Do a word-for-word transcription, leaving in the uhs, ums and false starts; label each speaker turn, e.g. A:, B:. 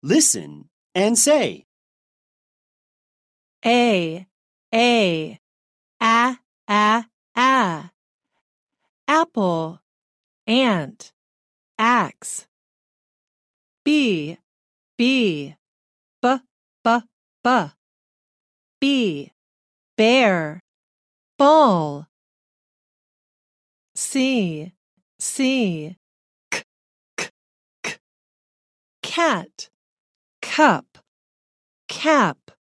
A: Listen and say.
B: A, A, a, a, a. Apple, ant, axe. B, B, b, b, b. B, bear, ball. C, C, k, k, k. Cat, cup, cap.